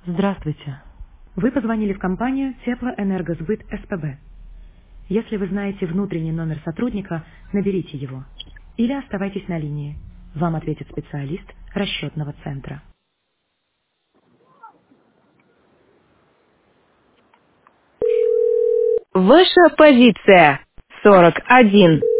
Здравствуйте. Вы позвонили в компанию Теплоэнергосбыт СПБ. Если вы знаете внутренний номер сотрудника, наберите его. Или оставайтесь на линии. Вам ответит специалист расчетного центра. Ваша позиция 41.